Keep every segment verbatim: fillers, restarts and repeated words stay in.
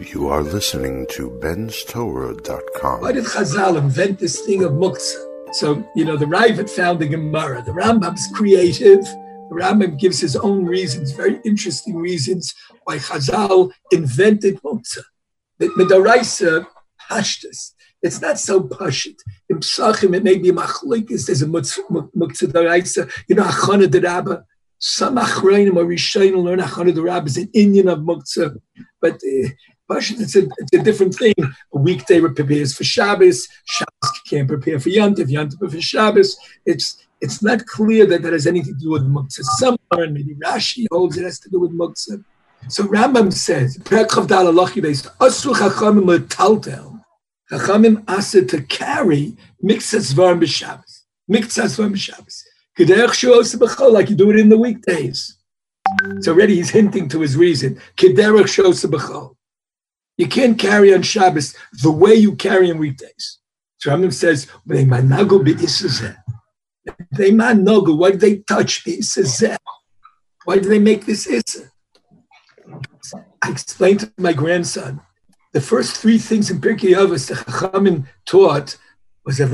You are listening to Ben's Torah dot com. Why did Chazal invent this thing of muktzah? So, you know, the Raavad found the Gemara. The Rambam's creative. The Rambam gives his own reasons, very interesting reasons why Chazal invented muktzah. The Midaraisa pashtus. It's not so pashut. In Psachim, it may be machlokes. There's a muktzah daraisa. You know, Achana D'Rabba. Some Achronim or Rishonim learn Achana D'Rabba is an Indian of muktzah, but uh, It's a, it's a different thing. A weekday prepares for Shabbos. Shabbos can't prepare for Yontif. Yontif for Shabbos. It's it's not clear that that has anything to do with muktzah. Some learn, maybe Rashi holds it has to do with muktzah. So Rambam says, Asru Chachamim letaltel. Chachamim asked to carry miktzas varm b'Shabbos. Miktzas varm b'Shabbos. K'derech shuos b'chol, like you do it in the weekdays. So already he's hinting to his reason. K'derech shuos b'chol. You can't carry on Shabbos the way you carry on weekdays. So Rambam says, they manago be'isazeh. They manago. Why did they touch be'isazeh? Why did they make this issa? I explained to my grandson, the first three things in Pirkei Avos the Chachamim taught was that a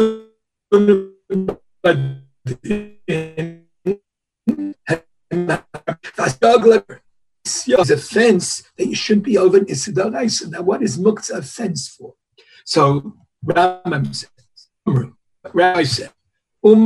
is a fence that you shouldn't be over an Issa D'Oraisa. Now, what is muktzah a fence for? So, Rambam says, Rabbi said, You're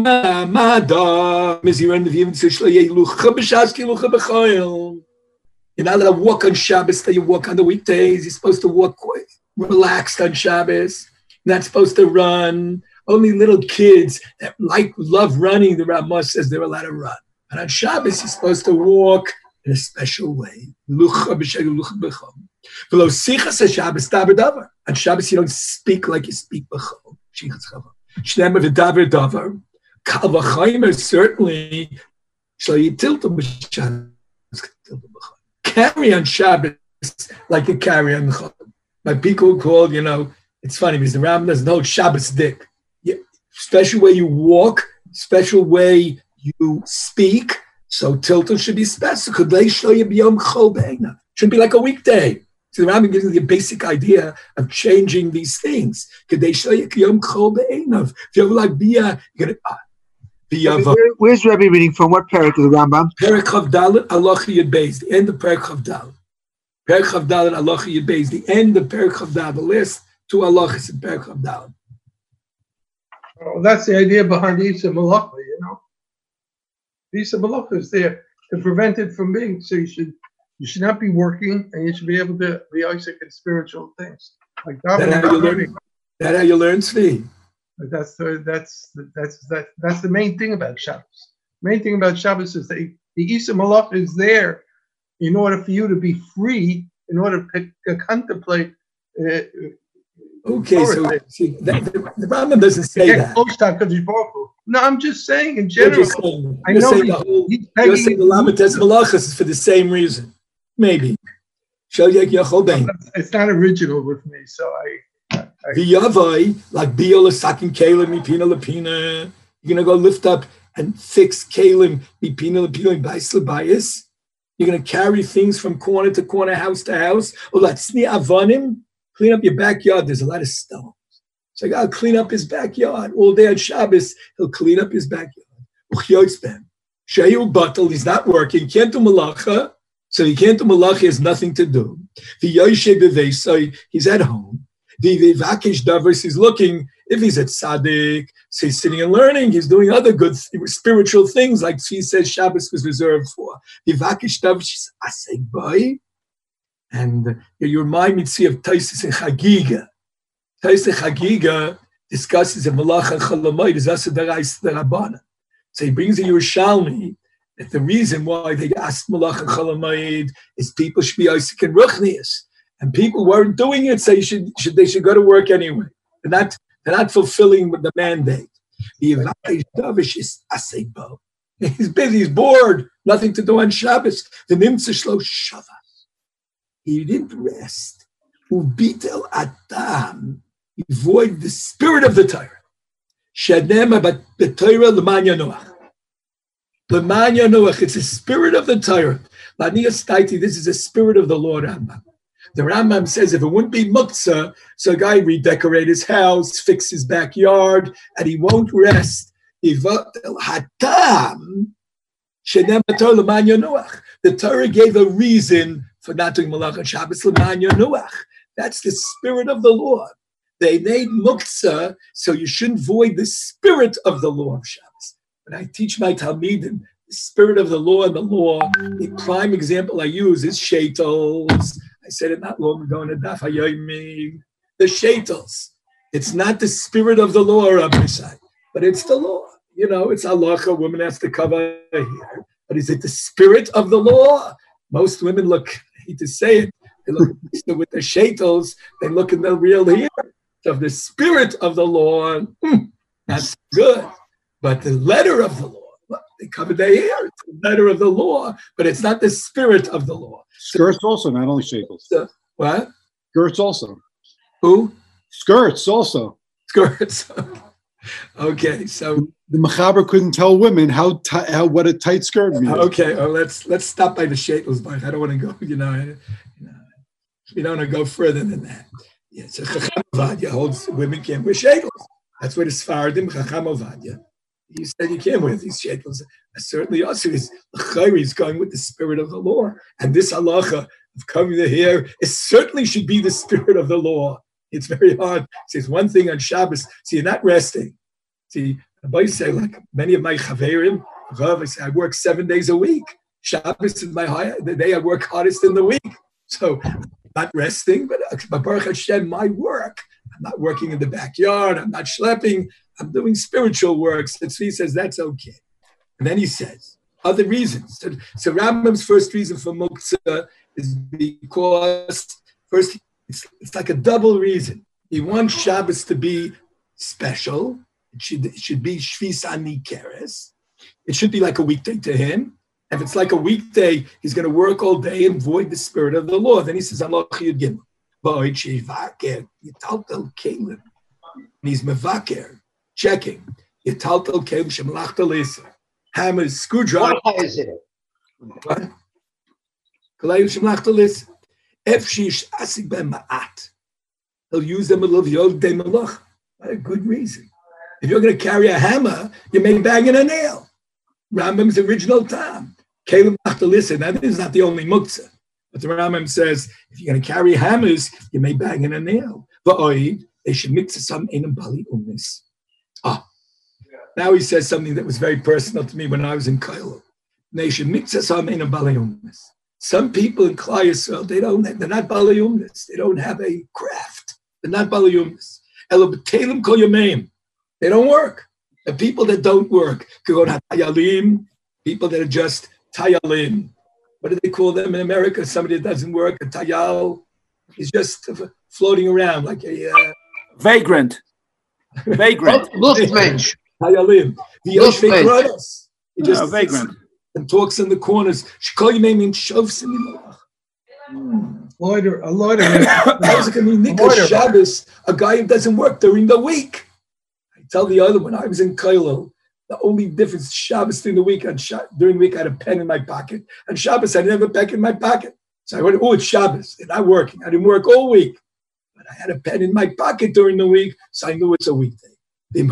not allowed to walk on Shabbos that you walk on the weekdays. You're supposed to walk relaxed on Shabbos. You're not supposed to run. Only little kids that like love running, the Ramah says they're allowed to run. And on Shabbos, you're supposed to walk in a special way. On Shabbos, you don't speak like you speak b'chol. Certainly, carry on Shabbos like you carry on Chol. My people call, you know, it's funny because the Rambam doesn't hold Shabbos dick. Yeah, special way you walk, special way you speak. So tiltul should be special. Could they show you b'yom chol be'einav? Shouldn't be like a weekday. So the Rambam gives you the basic idea of changing these things. Could they show you b'yom chol be'einav? If you have like bia, you're gonna. Uh, Where, where's Rebbe reading from? What parak of the Rambam? Parak Chav Dalet Halacha Yud Beis, the end of Parak Chav Dalet. Parak Chav Dalet Halacha Yud Beis, the end of Parak Chav Dalet. The last two halachas in Parak Chav Dalet. Well, that's the idea behind Isa Malacha, you know. Isa Malacha is there to prevent it from being. So you should you should not be working, and you should be able to be Isaac in spiritual things. Like that how you learn. That how you learn, Tzvi. That's the that's the, that's that that's the main thing about Shabbos. Main thing about Shabbos is that the Isa Malach is there in order for you to be free, in order to, to contemplate. Uh, okay, so see, that, the, the Rambam doesn't say that. No, I'm just saying in general. Saying, I know saying the whole, you're saying the Lamates Malachas is for the same reason, maybe. It's not original with me, so I. V'yavai, like Biola sakin kalim mipina lepina. You're gonna go lift up and fix kalim mipina lepina bais lebayis. You're gonna carry things from corner to corner, house to house. Or like sni avanim, clean up your backyard. There's a lot of stones. So I gotta clean up his backyard all day on Shabbos. He'll clean up his backyard. Shayu batal, he's not working. Can't do malacha, so he can't do malacha. He has nothing to do. V'yoshe he's at home. The Vakish Davos is looking, if he's at Tzaddik, so he's sitting and learning, he's doing other good spiritual things, like he says Shabbos was reserved for. The Vakish Davos is Asek Boy, and you remind me to of Taisis and Chagiga. Taisis and Chagiga discusses a Malach and Chalamayit, is Asa Darais the Rabbana. So he brings a Yerushalmi that the reason why they asked Malach and Chalamayit is people should be Isaac and Ruchnius. And people weren't doing it, so you should, should, they should go to work anyway. They're not, they're not fulfilling the mandate. The Vakish Davish is Asebo. He's busy, he's bored, nothing to do on Shabbos. The Nimtza Shlo Shavas. He didn't rest. Ubitel Adam. He void the spirit of the Torah. Shadema, but the Torah L'manya Noach. L'manya Noach, it's the spirit of the Torah. This is the spirit of the Lord. The Rambam says if it wouldn't be muktzah, so a guy redecorate his house, fix his backyard, and he won't rest. The Torah gave a reason for not doing malach on Shabbos l'man yonuach. That's the spirit of the law. They made muktzah, so you shouldn't void the spirit of the law of Shabbos. When I teach my talmidim the spirit of the law and the law, the prime example I use is shaitels. I said it not long ago in the Daf Hayomi. The shaitels. It's not the spirit of the law, Rabbi Say, but it's the law. You know, it's halacha. Woman has to cover here. But is it the spirit of the law? Most women look, I hate to say it, they look with the shaitels, they look in the real hair. Of the spirit of the law, mm, that's good. But the letter of the law, well, they cover their hair. It's the letter of the law, but it's not the spirit of the law. Skirts so, also, not only shackles. So, what? Skirts also. Who? Skirts also. Skirts. Okay, so the Mechaber couldn't tell women how, t- how what a tight skirt means. Okay, well, let's let's stop by the shackles, but I don't want to go. You know, you know, we don't want to go further than that. Yeah, so Chacham Ovadia holds women can't wear shackles. That's what it's Fardim, Chacham Ovadia. He said you can't wear these shackles. Certainly also is is going with the spirit of the law. And this halacha of covering the hair is certainly should be the spirit of the law. It's very hard. See, it's one thing on Shabbos. See, you're not resting. See, I say, like many of my chaverim, I say, I work seven days a week. Shabbos is my high, the day I work hardest in the week. So not resting, but Baruch Hashem, my work. I'm not working in the backyard. I'm not schlepping. I'm doing spiritual work. So he says that's okay. And then he says other reasons. So, so Rambam's first reason for muktzah is because first it's, it's like a double reason. He wants Shabbos to be special. It should, it should be Shvis Ani Keres. It should be like a weekday to him. If it's like a weekday, he's going to work all day and void the spirit of the law. Then he says, Allah Chiyud Gimel. Boy, Shivaker, Yitaltel Kelim. He's Mevaker, checking. Yitaltel Kelim, Shemlachta Lisa. Hammers, screwdriver. What is it? What? Kalayim Shemlachta Lisa. If she's Asik Ben Ma'at, he'll use them a little Yod De Malach. What a good reason. If you're going to carry a hammer, you may bang in a nail. Rambam's original time. Caleb to listen. That is not the only muktzah. But the Rambam says, if you're going to carry hammers, you may bang in a nail. Va'oid, they should mix some in a bali umnis. Ah. Now he says something that was very personal to me when I was in Kailo. They should mix some in a bali umnis. Some people in Klal Yisrael, they don't, they're not bali umnis. They don't have a craft. They're not bali umnis. Elo b'telim kol yameim. They don't work. The people that don't work, tayalim, people that are just tayalim. What do they call them in America? Somebody that doesn't work, a tayal. He's just floating around like a... Uh, vagrant. Vagrant. Luftmensch. Tayalim. The Luftmensch. He just no, vagrant. And talks in the corners. Loiter, a loiter. A Shabbos, a guy who doesn't work during the week. Tell the other one, I was in Kailo. The only difference, Shabbos during the week, on Sh- during the week I had a pen in my pocket. And Shabbos, I didn't have a pen in my pocket. So I went, oh, it's Shabbos. They're not working. I didn't work all week. But I had a pen in my pocket during the week, so I knew it's a weekday. You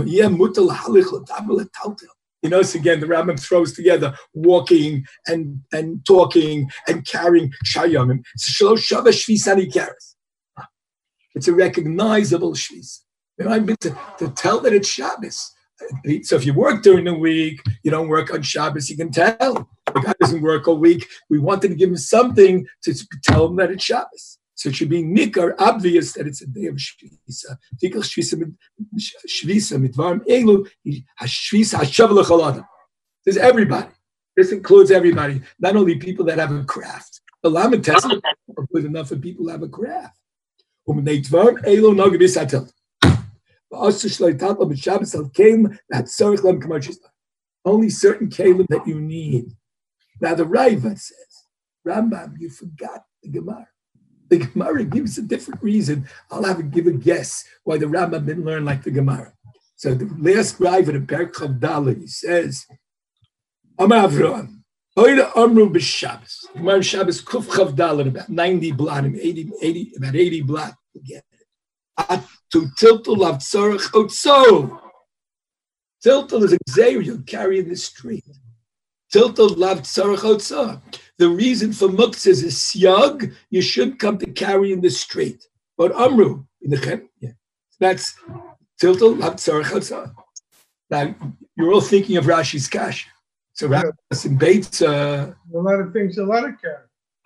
know, so again, the Rambam throws together walking and, and talking and carrying shayamim. It's a recognizable shvis. You know, I mean, to, to tell that it's Shabbos. So if you work during the week, you don't work on Shabbos, you can tell. The guy doesn't work all week. We wanted to give him something to tell him that it's Shabbos. So it should be nikar, obvious that it's a day of Shvisa. Tikal Shvisa, mitvarim elu, Shvisa, hashav l'chol. There's everybody. This includes everybody, not only people that have a craft. The Lamed Testament are good enough for people who have a craft. Only certain kalim that you need. Now the Raiva says, Rambam, you forgot the Gemara. The Gemara gives a different reason. I'll have to give a guess why the Rambam didn't learn like the Gemara. So the last Raiva in Perek Chav Daled, he says, Amar Avraham, Hoyda Amru b'Shabbos. Gemara Shabbos Kuf Chav Dalet, about ninety bladim, eighty, eighty, about eighty blad. Again, to tiltul lav tzarich otso. Tiltul is a gzeir you carry in the street. Tiltul lav tzarich otso. The reason for muktzah is a siyag. You should come to carry in the street. But Amru in the chem, yeah, that's tiltul lav tzarich otso. Now you're all thinking of Rashi's kash. So Rashi in Beitza. A lot of things, a lot of carry.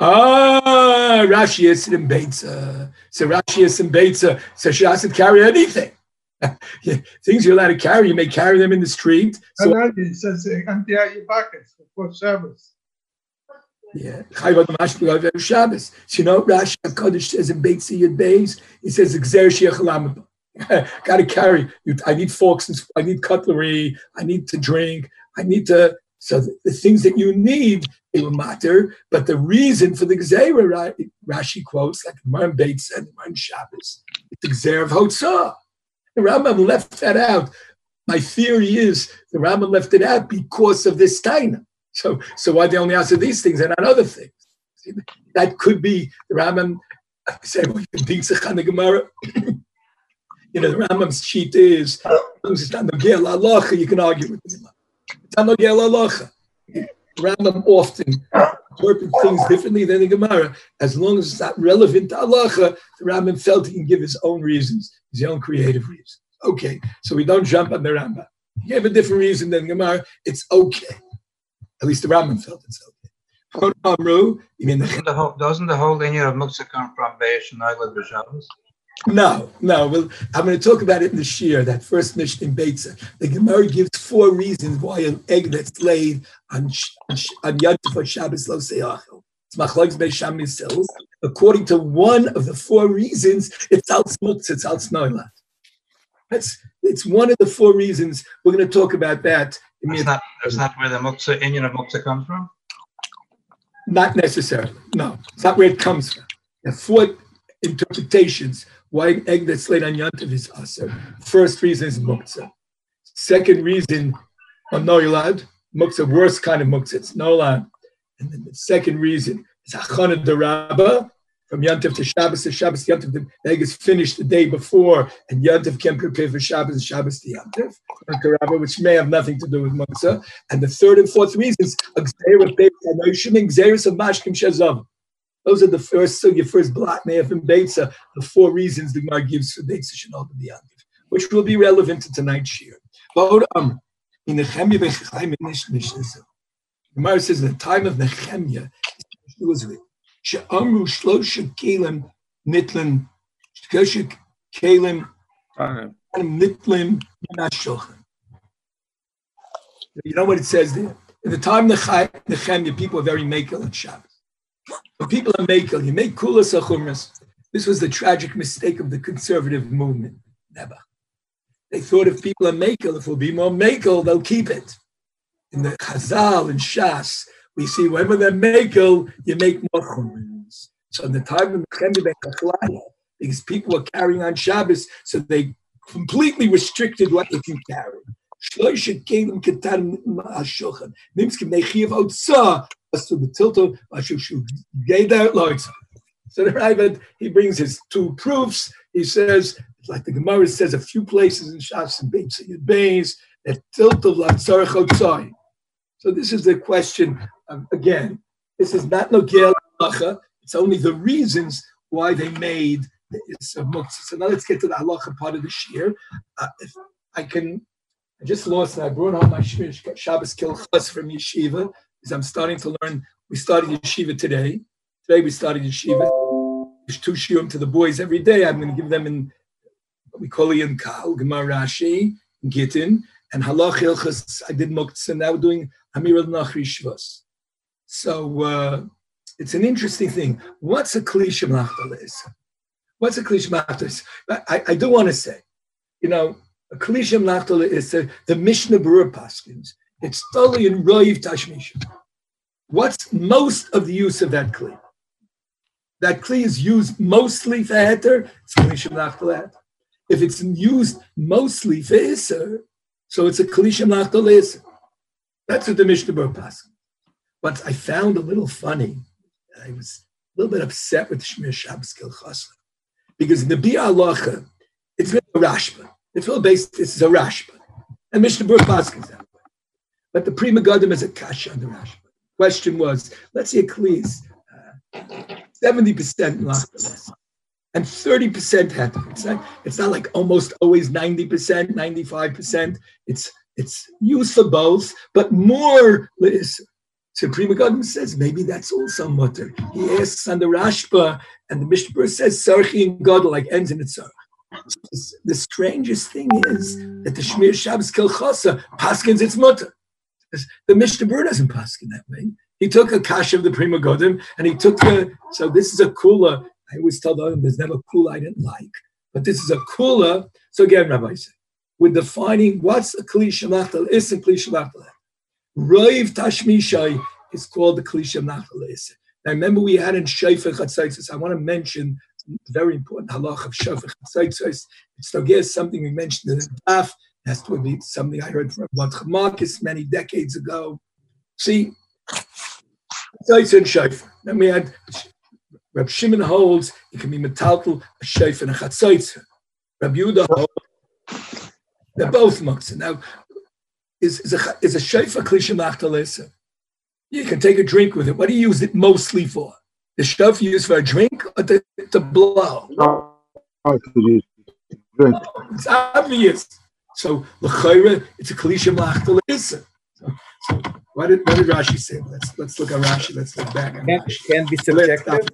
Ah, Rashi is in Beitza. So Rashi is in Beitza. So she doesn't carry anything. Yeah, things you're allowed to carry, you may carry them in the street. So, and it says, empty out your pockets before Shabbos. Yeah, Shabbos. So you know, Rashi HaKadosh says in Beitza Yud Beis, he says, Gzer Sheich Lamab. Got to carry. I need forks and I need cutlery. I need to drink. I need to. So the, the things that you need, they will matter. But the reason for the Gzeira, right, Rashi quotes, like Mar Beitza and Mar Shabbos, it's the Gzeira of Hotzah. The Rambam left that out. My theory is the Rambam left it out because of this Taina. So, so why they only answer these things and not other things? See, that could be the Rambam say, well, you can think on the Gemara. You know, the Rambam's cheat is, it's not Nogel Halacha, you can argue with him. It's not Nogel Halacha. Rambam often interprets things differently than the Gemara. As long as it's not relevant to Halacha, the Rambam felt he can give his own reasons, his own creative reasons. Okay, so we don't jump on the Rambam. He gave a different reason than Gemara, it's okay. At least the Rambam felt it's okay. Amru, you mean doesn't the whole, doesn't the whole linear of Muktzah come from Beish and Naglat B'Shabbos? No, no. Well, I'm going to talk about it in the Shir, that first Mishnah in Beitza. The Gemara gives four reasons why an egg that's laid on on Yom Tov Shabbos lo seyachel. It's machlokes Beis Shammai Yisrael. According to one of the four reasons, it's al smutz, it's al snoilat. That's it's one of the four reasons. We're going to talk about that. That's not, that's not where the Muktzah, Inyan of Muktzah comes from? Not necessarily. No, it's not where it comes from. There are four interpretations why an egg that's laid on Yom Tov is aser. First reason is muktzah. Second reason, on noilad, muktzah, worst kind of muktzah, it's noilad. And then the second reason is achana d'rabba, from Yom Tov to Shabbos to Shabbos to Yom Tov. The egg is finished the day before, and Yom Tov can prepare for Shabbos and Shabbos to Yom Tov, which may have nothing to do with muktzah. And the third and fourth reasons, gzeirus of mashkim shezav. Those are the first, so your first block may have been Beitza, the four reasons the Gemara gives for Beitza Shanol to be Yantiv, which will be relevant to tonight's shir. But um, in Nehemiah ben Chachai Mishnah, Gemara says in the time of Nehemiah, it was written, She'amru shlosha kelim nitlim, shlosha kelim nitlim minashulchan. You know what it says there? In the time of Nehemiah, people were very makel at Shabbos. When people are makel, you make kulas achumras. This was the tragic mistake of the conservative movement. Never. They thought if people are makel, if we'll be more makel, they'll keep it. In the Chazal and Shas, we see whenever they're makel, you make more chumras. So in the time of Nehemiah ben Chachai, because people were carrying on Shabbos, so they completely restricted what they can carry. Shloisha kelim ketan hashulchan. Nimskim nechiv otzah. To the tilto, so the Ravid, he brings his two proofs. He says, like the Gemara says a few places in Shas and Beitza Yud Beis, that tilto l'tzarech otzai. So this is the question. Um, again, this is not Nogel Halacha. It's only the reasons why they made the Issa Muktzah. So now let's get to the Halacha part of the Shir. Uh, if I can, I just lost. I brought home my Shir Shabbos Kilchas from Yeshiva. Because I'm starting to learn. We started yeshiva today. Today we started yeshiva. There's two shiurim to the boys every day. I'm going to give them in what we call Ian Kal, Gemara Rashi, Gittin, and Halach Hilchas. I did Muktzah. Now we're doing Amir al-Nachri Shvos. So uh, it's an interesting thing. What's a Kli Shemachtalis? What's a Kli Shemachtalis? I, I do want to say, you know, a Kli Shemachtalis is the, the Mishnah Berurah Paskins. It's totally in Roiv Tashmisha. What's most of the use of that kli? That kli is used mostly for heter, it's kli shemlach l'heter. If it's used mostly for iser, so it's a kli shemlach l'heter. That's what the Mishnah Berurah passes. What I found a little funny, I was a little bit upset with Shmir Shabbos Kil Chasla, because in the Biur Halacha, it's really a Rashba. It's all based, it's a Rashba. And Mishnah Berurah Paskins that way. But the Pri Megadim is a kasha on the Rashba. Question was, let's say a Klis, uh, seventy percent Lachtalis, and thirty percent Heter. It's not, it's not like almost always ninety percent, ninety-five percent. It's it's used for both, but more is. So Pri Megadim says maybe that's also mutter. He asks on the Rashba, and the Mishnah Berurah says Sarchi and Gadol, like ends in its Sarch. The strangest thing is that the Shmir Shabbos Kil Chasla paskins its mutter. The Mishnah Berurah doesn't paskin that way. He took a kasha of the Pri Megadim, and he took the. So this is a kula. I always tell them there's never a kula I didn't like, but this is a kula. So again, Rabbi said, we're defining what's a kli shalachtal is and kli shalachtal. Roiv Tashmishai is called the Kli Shalachtal Isser. Now remember we had in Shofar Chatzaitzos, I want to mention the very important halach of Shofar Chatzaitzos. It's again something we mentioned in the Daf. It has to be something I heard from Rabbi Chamakis many decades ago. See, Chatzaitzos and Shofar. Then we had Reb Shimon holds it can be metaltal, a Shofar and a Chatzaitzos. Reb Yehuda holds they're both muktzah. Now, Is, is a is a shofar kli shalachtal isser. You can take a drink with it. What do you use it mostly for? The shofar you use for a drink or to, to blow? Oh, oh, to use drink. It's obvious. So l'chayra, it's a kli shalachtal isser. So, so what did what did Rashi say? Let's let's look at Rashi. Let's look back at Can't, Rashi. can't be subjective.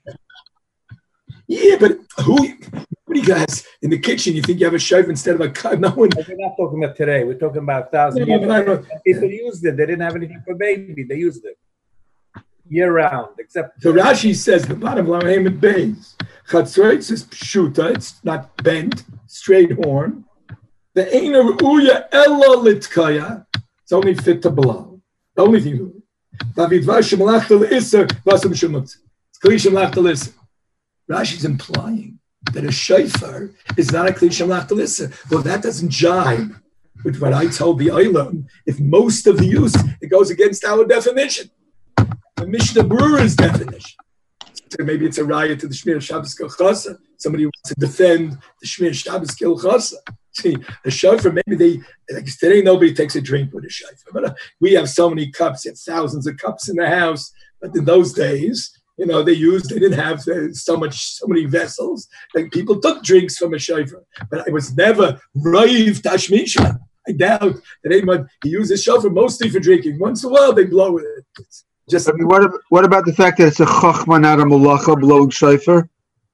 Yeah, but who? What do you guys in the kitchen? You think you have a shofar instead of a cup? No one. We're not talking about today. We're talking about thousands No, of but I years. don't- People used it. They didn't have anything for baby. They used it year round, except So Rashi says the bottom line and base. Chatzroitz is pshuta. It's not bent, straight horn. The eina ruya ella litkaya. It's only fit to blow. The only thing. Vavidvar shemalachta leisser vasam shemutz. It's kli shemalachta leisser. Rashi's implying that a shofar is not a kli shemalachta leisser. Well, that doesn't jibe with what I told the Olam. If most of the use, it goes against our definition. The Mishnah Berurah's definition. So maybe it's a riot to the Shmir Shabbos Kil Chasa. Somebody wants to defend the Shmir Shabbos Kil Chasa. See, a shofar, maybe they, like today nobody takes a drink with a shofar. But uh, we have so many cups, you have thousands of cups in the house. But in those days, you know, they used, they didn't have uh, so much, so many vessels. Like people took drinks from a shofar. But I was never Raiv Tashmisha. I doubt that anyone, he uses shofar mostly for drinking. Once in a while, they blow with it. It's just I mean, what, ab- what about the fact that it's a chachma, not a malacha, blowing shofar?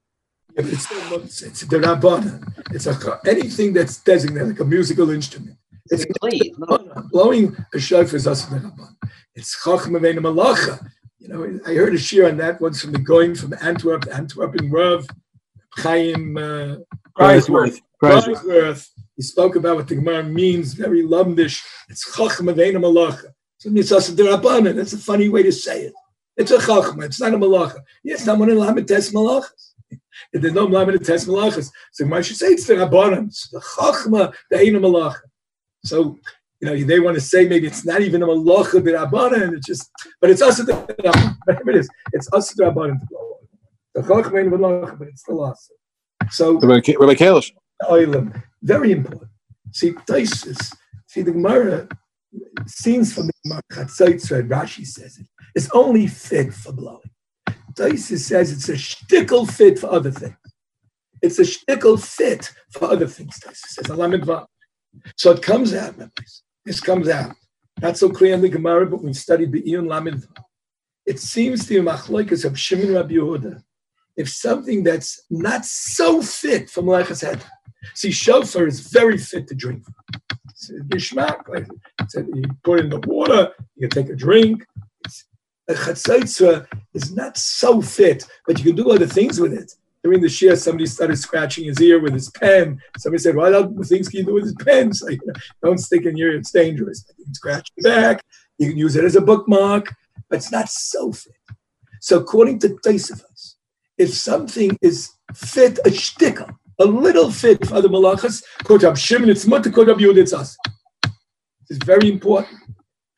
If it's it's, it's the Rabbanan. It's a anything that's designated like a musical instrument. It's a, blowing a shofar is also the Rabbanan. It's chachma ve'ena malacha. You know, I heard a shir on that once from the going from Antwerp, Antwerpen Rav Chaim uh, Kreisworth. Kreisworth. Kreisworth. He spoke about what the Gemara means, very lumdish. It's chachma ve'ena malacha. So it's also the Rabbanan. That's a funny way to say it. It's a chachma. It's not a malacha. Yes, not one in lamed tes malachas. If there's no lamed tes malachas, so I should say it's the Rabbanan. It's the chachma ve'ena malacha. So you know they want to say maybe it's not even a malacha the Rabbanan. It's just, but it's also the Rabbanan. Whatever it is, it's also the Rabbanan to blow. The chachma ve'ena malacha, but it's still also. So Rabbi Kalish. Oilam, very important. See, Taisus, see the Gemara. Scenes from the Gemara, Chatzaitzos, Rashi says it, it's only fit for blowing. Taisus says it's a shtickle fit for other things. It's a shtickle fit for other things, Taisus says. Alamid Vav. So it comes out, members. This comes out. Not so clear in the Gemara, but we studied the Iyun Lamed Vav. It seems to be a machlokas of Shimon Rabbi Yehuda. If something that's not so fit for Melechas Heter. See, shofar is very fit to drink from. It's a gishmak, like you put it in the water, you can take a drink. It's, a chatzaitzah is not so fit, but you can do other things with it. During the shir, somebody started scratching his ear with his pen. Somebody said, "What other things can you do with his pen?" So, you know, don't stick in your ear; it's dangerous. You can scratch your back. You can use it as a bookmark, but it's not so fit. So, according to Tosafos, if something is fit a shtickle, a little fit for other malachas, Kotab Shimon, it's mutter, Kotab Yud, it's us. It's very important.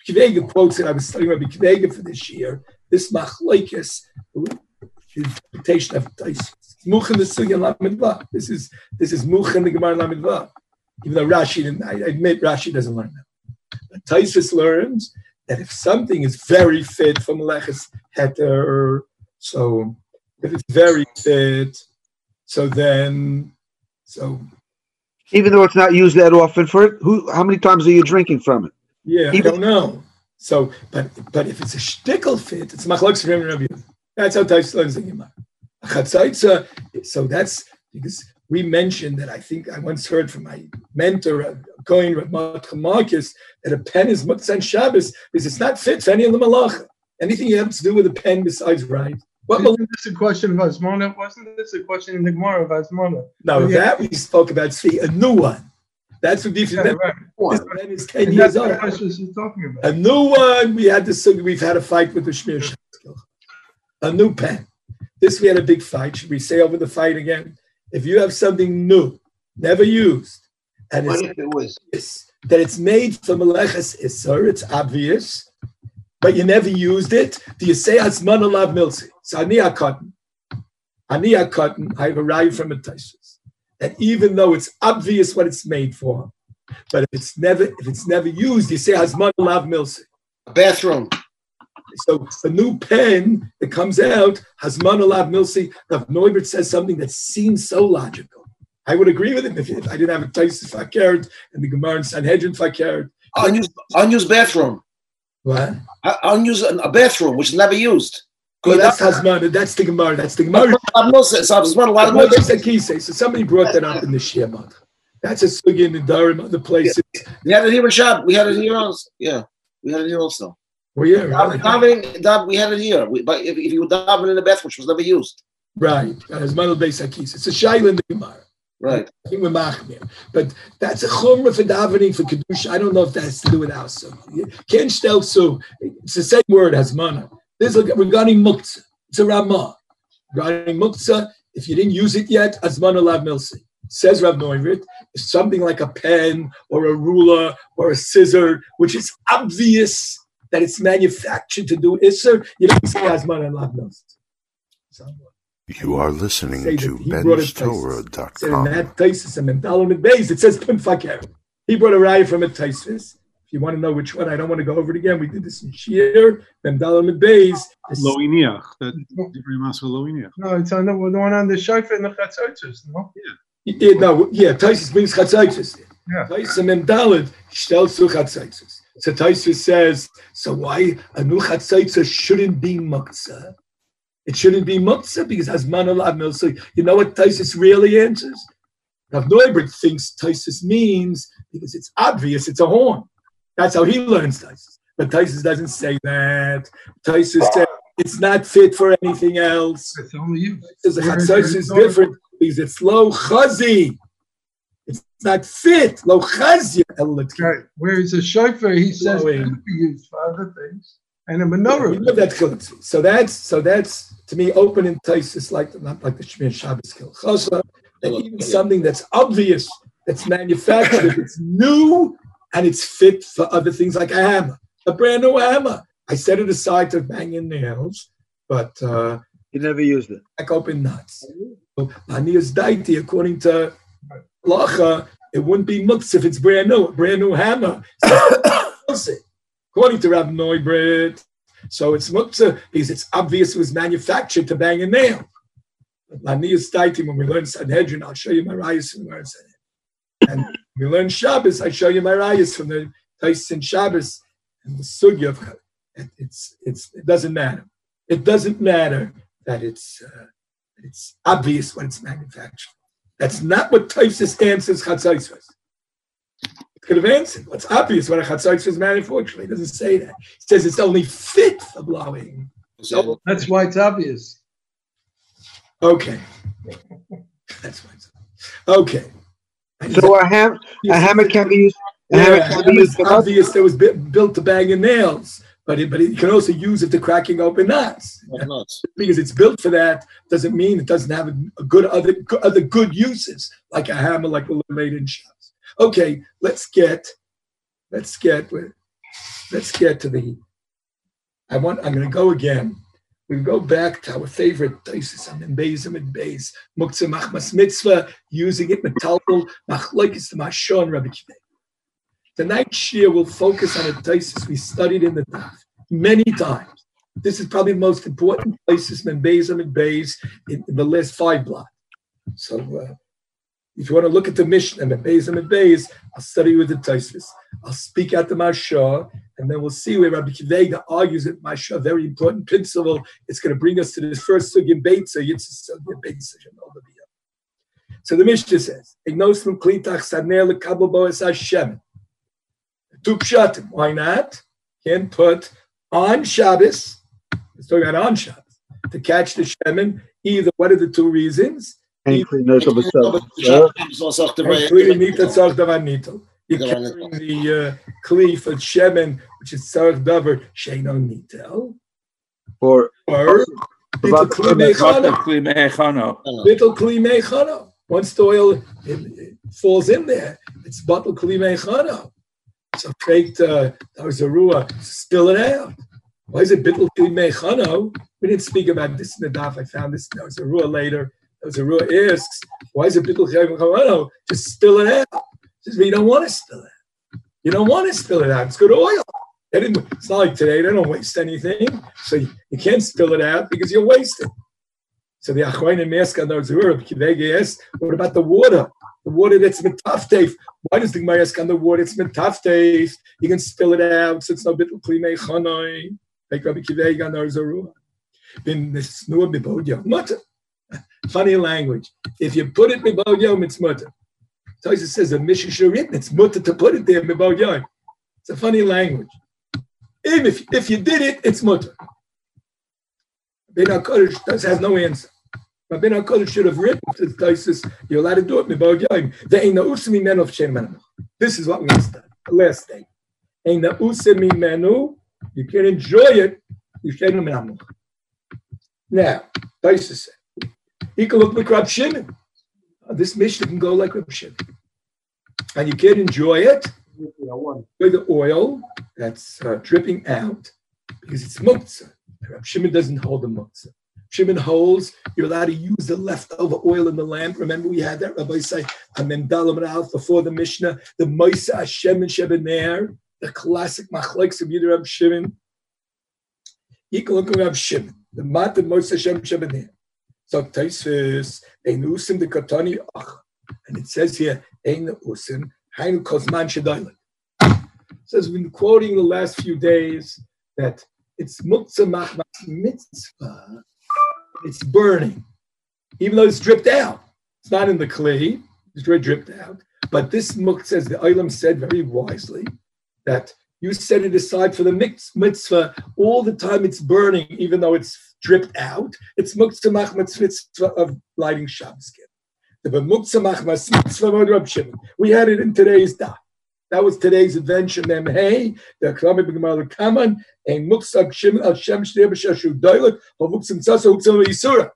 Kvega quotes it. I was studying Rabbi Kvega for this year. This machlokes, the interpretation of Taisus. Muchen the Sugya Lamed Vav. This is this is Muchen the Gemara Lamed Vav. Even though Rashi didn't, I admit Rashi doesn't learn that. But Taisus learns that if something is very fit for Meleches Heter, so if it's very fit, so then, so even though it's not used that often for it, who? How many times are you drinking from it? Yeah, even, I don't know. So, but but if it's a shtickle fit, it's machlokes Rebbe and Rabbi Yehuda. That's how Taisus learns the Gemara. Chatzaitza. So that's because we mentioned that. I think I once heard from my mentor, Kohen Rav Marcus, that a pen is Muktzah and Shabbos because it's not fit for any of the malacha. Anything you have to do with a pen besides right. What Isn't this a question of Azmona? Wasn't this a question in the Gemara of Azmona? No, oh, yeah. that we spoke about. See, a new one. That's what Yeah, right. This pen is ten And years that's old. what I was just talking about. A new one. We had this. We've had a fight with the Shmir Shabbos. A new pen. This we had a big fight. Should we say over the fight again? If you have something new, never used, and What it's, if it was? it's that it's made from Meleches Isser, it's obvious, but you never used it. Do you say Hasman alav milsi? So Aniyah cotton, Aniyah cotton. I have arrived from a Taisus that even though it's obvious what it's made for, but if it's never if it's never used, you say Hasman alav milsi. A bathroom. So the new pen that comes out, Hasman alav milsi. Rav Neubert says something that seems so logical. I would agree with him if, if I didn't have a Taisus fakert and the Gemara and Sanhedrin fakert. Unused, unused bathroom. What? Uh, unused a bathroom which is never used. Well, that's Hasman. That's the Gemara. That's the Gemara. So somebody brought that up in the Shemot. That's a sugi in the Durham, other places. We had it here in Shab. We had it here also. Yeah, we had it here also. Well, yeah, right. Davening, dav, we had it here. We, but if, if you were davening in the bathroom, which was never used. Right. Hasman al Beis HaKis. It's a shayla in the Gemara. Right. I think we're machmir. But that's a chumrah for davening for kedusha. I don't know if that has to do with our sugi. Ken shtel su. It's the same word, Hasmana. This is regarding muktzah. It's a ramah. Regarding muktzah, if you didn't use it yet, Hasman alav milsi. Says Rav Neuvert, it's something like a pen or a ruler or a scissor, which is obvious that it's manufactured to do isser. You don't say Hasman alav milsi. So, You are listening say to that he brought it Ben's Torah dot So in com. that Taisus and Mental the base, it says Pim Faker. He brought a raya from a Taisus. If you want to know which one, I don't want to go over it again. We did this in Shir, Mental the base. Lo iniach. That different mass for lo iniach. No, it's on the, the one on the Shaifa and the Chatzaitis, no? Yeah, no, yeah, Taisus brings Chatzaitis. Yeah. Taisus and Mental stellt zu Chatzaitis. So Taisus says, so why a new Chatzaitis shouldn't be Muktzah? It shouldn't be Muktzah because Hasman alav milsi. You know what Taisus really answers? Rav Neubert thinks Taisus means because it's obvious, it's a horn. That's how he learns Taisus. But Taisus doesn't say that. Taisus says it's not fit for anything else. It's only you. Because the Chatzos is different because it's lo chazi. It's not fit. Lo chazi. Right. Whereas a Shaifa, he says, Flowing. it could be used for other things. And a We menorah. know that chilutzi. So that's so that's to me open in Taisus like not like the Shmir Shabbos Kilchasa. That even something that's obvious, that's manufactured, it's new, and it's fit for other things like a hammer, a brand new hammer. I set it aside to bang in nails, but uh, You never used it. crack open nuts. So, Aniyas daiti, according to Lacha, it wouldn't be muktzah if it's brand new, a brand new hammer. According to Rav Neubert, so it's muktzah because it's obvious it was manufactured to bang a nail. Aniyas daiti, when we learn Sanhedrin, I'll show you my rayas from where it's in. And when we learn Shabbos, I show you my rayas from the Taisus and Shabbos and the sugya of it. It's it's it doesn't matter. It doesn't matter that it's uh, it's obvious when it's manufactured. That's not what Taisus answers Chatzos was. It could have answered what's obvious when a Chatzos is manufactured. It doesn't say that. It says it's only fit for blowing. So That's why it's obvious. okay, that's why. It's, okay. So a, ham, a hammer can be used. A Yeah, hammer can be it used was for obvious that it was bu- built to bang in nails, but it, but it, you can also use it to cracking open nuts. Nuts. Because it's built for that doesn't mean it doesn't have a, a good other good, other good uses like a hammer, like we made in shops. Okay, let's get let's get let's get to the, I want, I'm going to go again. We go back to our favorite places on in Beis and Beis, Muktzah Machmas Mitzvah, using it metaltal, Machlokes the Mashon and Rabbi Kiva. Tonight's year will focus on a thesis we studied in the Daf many times. This is probably the most important places in Beis and Beis in, in the last five blocks. So, uh, if you want to look at the Mishnah and Beis and Beis, I'll study with the thesis. I'll speak out the Mashah, and then we'll see where Rabbi Kiva argues that Mashah, a very important principle. It's going to bring us to this first sugya Beitza, Yitzhak sugya Beitza. So the Mishnah says, "Ignosum klitach sadner lekabel boas Hashem." Two pshatim. Why not? Can't put on Shabbos. Let's talk about on Shabbos to catch the shemen. Either what are the two reasons? You carrying the uh, kli for shemen, which is tzarich davar sheino nitel, or or little kli mechano. Little kli mechano. Once the oil it, it falls in there, it's batal kli mechano. So fake uh, Zarua, spill it out. Why is it bittul kli mechano? We didn't speak about this in the daf. I found this in Zarua later. Zarua asks, why is it bittul kli mechano? Just spill it out. Says, well, you don't want to spill it. You don't want to spill it out. It's good oil. They didn't, it's not like today. They don't waste anything. So you, you can't spill it out because you're wasting. So the Achronim ask on the Zarua, asks, what about the water? The water that's metaftef. Why does the Gemara ask on the water? It's metaftef. You can spill it out, so it's no bittul kli mechanoi. Like Rabbi Kiva on the Zarua. Then this new bibodyo mutter. Funny language. If you put it bibodyo, it's mutter. Taisa says a Mishnah written. It's mutter to put it there bibodyo. It's a funny language. Even if if you did it, it's mutter. Ben HaKodesh has no answer. But Ben HaKodesh should have written to the Taisus, you're allowed to do it. This is what we study. The last thing. You can enjoy it. Now, Taisus said, he can look like Rab Shimon. This Mishnah can go like Rab Shimon. And you can enjoy it with the oil that's uh, dripping out because it's muktzah. Rab Shimon doesn't hold the muktzah. Shimon holds, you're allowed to use the leftover oil in the lamp. Remember, we had that, Rabbi say, Amen Dalam and Alf before the Mishnah, the Moisa Hashem and Shebener, the classic machlekes of Yid Rab Shimon. You can look at Rab Shimon, the Mat and Moisa Hashem Shebener. So Taisvis, Ein Usim the Katani Ach. And it says here, Ein Usim, Hainu Kozman Shedailik. It says, we've been quoting the last few days that it's Muktzah Machmas Mitzvah. It's burning, even though it's dripped out. It's not in the clay; it's dripped out. But this muk says the Olam said very wisely that you set it aside for the mitzvah all the time. It's burning, even though it's dripped out. It's muktzah machmas mitzvah of lighting Shabbos. The muktzah machmas mitzvah of Rab Shimon. We had it in today's daf. That was today's adventure. Mem hey, the Klami b'Gemara Kaman, a Muktzah Shimon al Shem Shnei b'Shashu Doilek, or Muktzah Tzasa Utzil Yisura.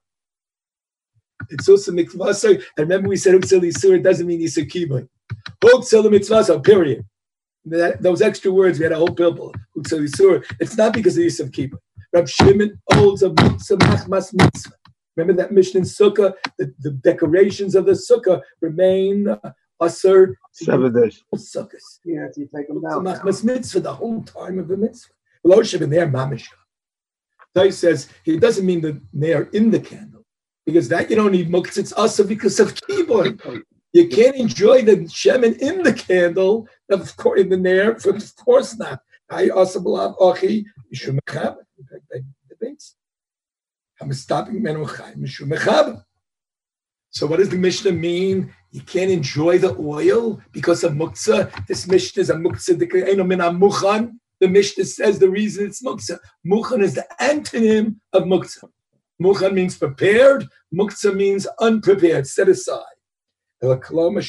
It's also Mikvasa. And remember, we said Utzil Yisura doesn't mean Yisur Kiboy. Utzil Mitzvasa. Period. That, those extra words we had a whole pimple. Utzil Yisura. It's not because of Yisur Kiboy. Rab Shimon holds a Muktzah Machmas Mitzvah. Remember that Mishnah in Sukkah, the, the decorations of the Sukkah remain. Uh, Asur seven days. Sukkahs. Yeah, if you take them down. Machmas mitzvah the whole time of the mitzvah. Lo sheben there mamish. Tais says he doesn't mean the nair in the candle because that you don't need muktzah. It's also because of keyboard. You can't enjoy the shemen in the candle. Of course, in the nair, of course not. I also believe achi mishum mechab. Debates. I'm stopping menuchai mishum mechab. So what does the Mishnah mean? You can't enjoy the oil because of muktzah. This Mishnah is a muktzah. The Mishnah says the reason it's muktzah. Mukhan is the antonym of muktzah. Mukhan means prepared. Muktzah means unprepared, set aside. This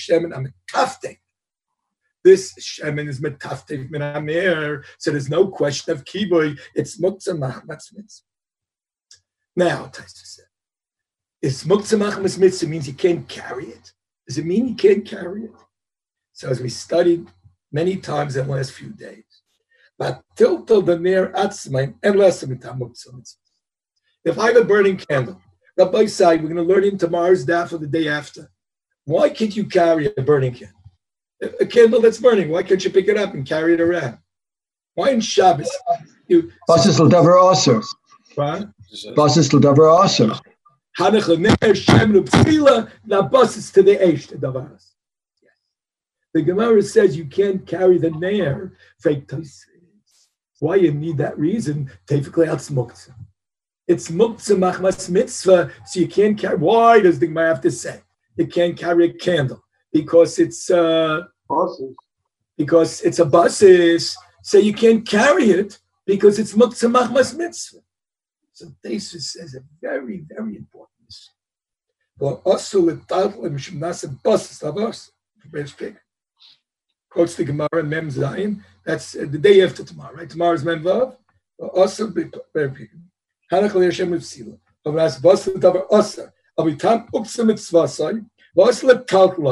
shemen is metafteh min hamer, so there's no question of kiboy. It's muktzah machmas mitzvah. Now, Taisa said, is muktzah machmas mitzvah means you can't carry it? Does it mean you can't carry it? So as we studied many times in the last few days, but tiltal the near atzmain and less of it. If I have a burning candle, Rabbi Sai, we're going to learn in tomorrow's daf of the day after. Why can't you carry a burning candle? A candle that's burning, why can't you pick it up and carry it around? Why in Shabbos? You Basis l'davar aser. What? Basis l'davar aser. Hanach l'ner shem l'psila nabasis to the eish the davaras. The Gemara says you can't carry the nair fake taisis. Why you need that reason? Tefik le'atz muktzah. It's muktzah machmas mitzvah, so you can't carry. Why does the Gemara have to say you can't carry a candle? Because it's uh, Buses. because it's a basis, so you can't carry it because it's muktzah machmas mitzvah. So Taisus says a very, very important issue. Well, also with Talmud Mishmanasim basis tavos. Quotes the Gemara Mem Zayin. That's uh, the day after tomorrow, right? Tomorrow's Mem Vav. Also, very big. Hanach le'Hashem mitzvah. Avras basis tavar asa. Avitam uksa mitzvah. There's no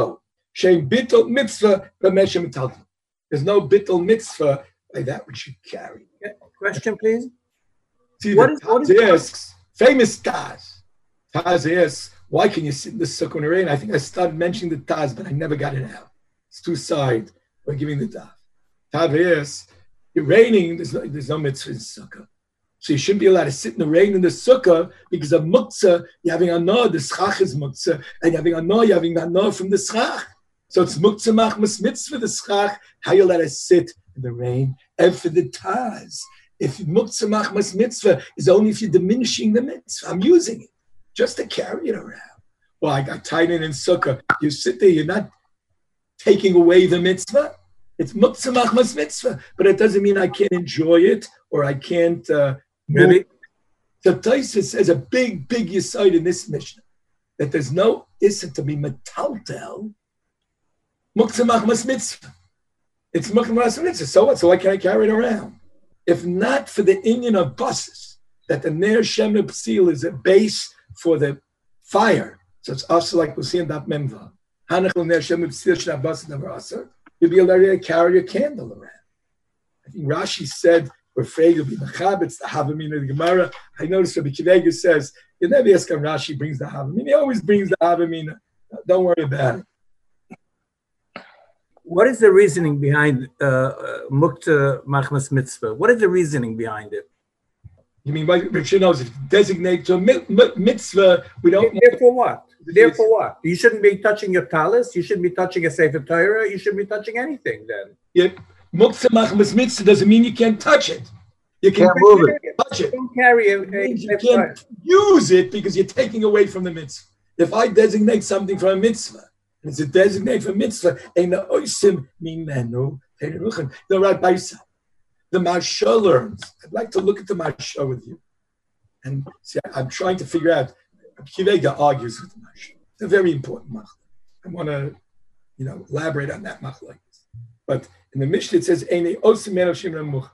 bittul mitzvah by that which you carry. Question, please. See, What the is- what Taz is- asks, famous Taz. Taz asks, why can you sit in the sukkah in the rain? I think I started mentioning the Taz, but I never got it out. It's two sides. We're giving the Taz. Taz asks, it's raining, there's no, there's no mitzvah in sukkah. So you shouldn't be allowed to sit in the rain in the sukkah because of muktzah, you're having anah, the schach is muktzah, and you're having anah, you're having anah from the schach. So it's muktzah machmas mitzvah, the schach, how you let us sit in the rain. And for the Taz, if muktzah machmas mitzvah is only if you're diminishing the mitzvah, I'm using it just to carry it around. Well, I got tied in in sukkah. You sit there, you're not taking away the mitzvah. It's muktzah machmas mitzvah, but it doesn't mean I can't enjoy it or I can't uh, move. Really? So Taisus says a big, big yesod in this Mishnah that there's no issa to be metaltel muktzah machmas mitzvah. It's muktzah machmas mitzvah. So what? So why can't I carry it around? If not for the Indian of buses, that the Ner Shem Psil is a base for the fire. So it's also like we'll see in that Memva. Hanach Ner Shem Psil Shna Bas Never Aser. You'll be allowed to carry a candle around. I think Rashi said we're afraid you'll be machab. It's the Havamina of the Gemara. I noticed Rabbi Kivega says you never ask him. Rashi brings the Havamina. He always brings the Havamina. Don't worry about it. What is the reasoning behind uh, uh, mukta machmas mitzvah? What is the reasoning behind it? You mean Richard knows if you designate to a mi- mi- mitzvah, we don't. Therefore what? Therefore what? You shouldn't be touching your talis. You shouldn't be touching a sefer Torah. You shouldn't be touching anything then. Yeah, muktzah machmas mitzvah doesn't mean you can't touch it. You can Can't move it. touch it. Don't carry a, It a means you sefer Torah. can't use it because you're taking away from the mitzvah. If I designate something from a mitzvah, and it's a designate for mitzvah, and the oisim mimenu, the rabbi said, the Marsha learns. I'd like to look at the Marsha with you. And see, I'm trying to figure out, Kivega argues with the Marsha. It's a very important mach. I want to, you know, elaborate on that mach like this. But in the Mishnah, it says, Eine osim men of Shimon Amuch.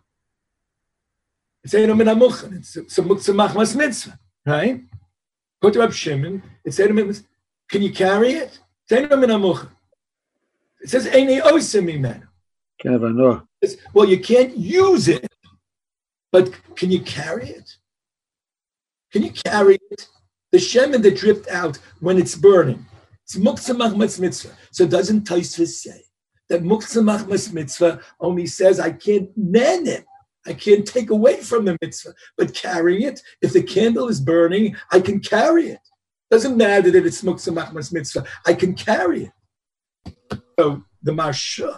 It's Eine men Amuch. It's a muktzah machmas mitzvah, right? Go to Reb Shimon. It's Eine men. Can you carry it? It's Eine men Amuch. It says, Eine osim mimenu. Kavano. Well, you can't use it, but can you carry it? Can you carry it? The shemen that dripped out when it's burning. It's muktzah machmas mitzvah. So doesn't Tosfos say that muktzah machmas mitzvah only says I can't nen it. I can't take away from the mitzvah, but carrying it, if the candle is burning, I can carry it. Doesn't matter that it's muktzah machmas mitzvah. I can carry it. So the Marsha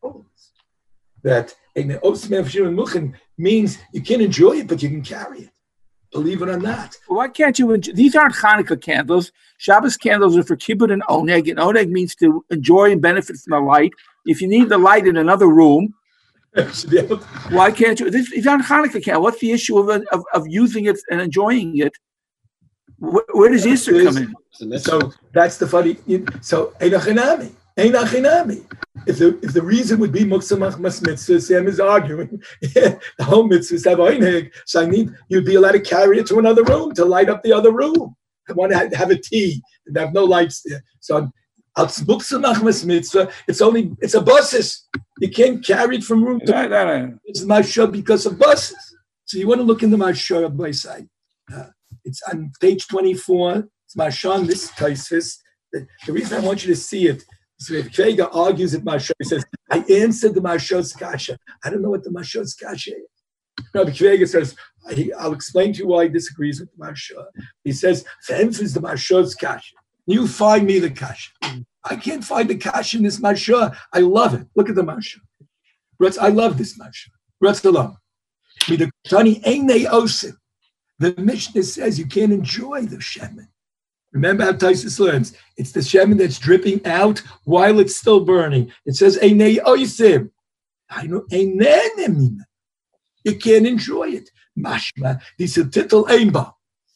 that means you can enjoy it, but you can carry it. Believe it or not. Why can't you enjoy? These aren't Hanukkah candles. Shabbos candles are for kibbut and oneg, and oneg means to enjoy and benefit from the light. If you need the light in another room, why can't you? This, these aren't Hanukkah candles. What's the issue of, of of using it and enjoying it? Where, where does Easter come in? So that's the funny. So einachinami, einachinami. If the if the reason would be muktzah machmas mitzvah, Sam is arguing the whole mitzvah have einheg. So I need you'd be allowed to carry it to another room to light up the other room. I want to have a tea and have no lights there. So I'm, Als muksa machmas mitzvah, it's only it's a buses. You can't carry it from room to No, no, no. It's mashah because of buses. So you want to look in the mashah by side. Uh, it's on page twenty-four. It's mashah on this Tosfos. The, the reason I want you to see it is if Kvega argues at mashah, he says, I answered the mashah's kasha. I don't know what the mashah's kasha is. Rabbi Kvega says, I, I'll explain to you why he disagrees with the mashah. He says, for emphasis, the mashah's kasha. You find me the kasha. I can't find the kasha in this mashah. I love it. Look at the mashah. I love this mashah. The Mishnah says you can't enjoy the shemen. Remember how Tosfos learns. It's the shemen that's dripping out while it's still burning. It says, Einei oisim. I know, Einenemina. You can't enjoy it. Mashma, this is title aimba.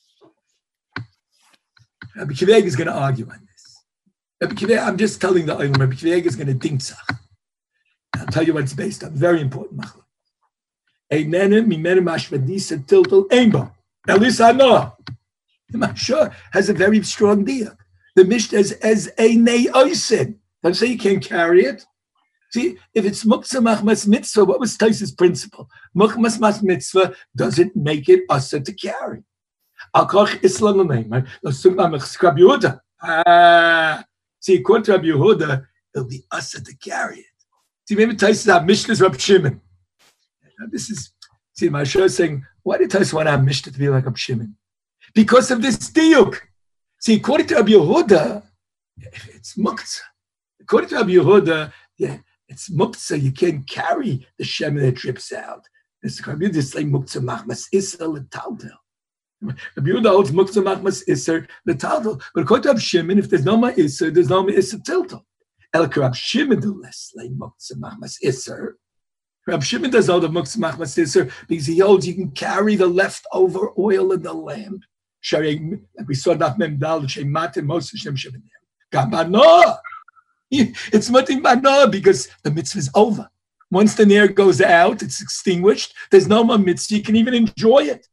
Rabbi Kvega is going to argue on this. Rabbi Kvega, I'm just telling the Olam, Rabbi Kvega is going to dingsach. I'll tell you what it's based on. Very important. Einenem mimene mashma, this is title aimba. At least I know. The Mashah has a very strong deal. The Mishnah is as Einei oisin. Don't say you can't carry it. See, if it's muksa machmas mitzvah, what was Tosfos' principle? Mukmas mas mitzvah doesn't make it asa to carry. Al koch Islam l'meimer. Rabbi Yehuda. Ah, see, according to Rabbi Yehuda, it'll be asa to carry it. See, maybe Tosfos have Mishnah's Rabbi Shimon. This is, see, Mashah is saying, why did Tosfos want our Mishnah to be like Rabbi Shimon? Because of this diuk. See, according to Rabbi Yehuda, it's muktzah. According to Rabbi Yehuda, yeah, it's muktzah. You can't carry the shemen that drips out. It's Rabbi Yehuda is like muktzah machmas iser l'taltel. Rabbi Yehuda holds muktzah machmas iser l'taltel. But according to Rabbi Shimon, if there's no ma iser, there's no ma iser tiltel. El Rabbi Shimon do less like muktzah machmas iser. Rabbi Shimon does all the muktzah machmas iser because he holds you can carry the leftover oil in the lamp. We saw that memdal shematim most Hashem Sheminem. Gabano. It's matim bano because the mitzvah is over. Once the nair goes out, it's extinguished. There's no more mitzvah. You can even enjoy it.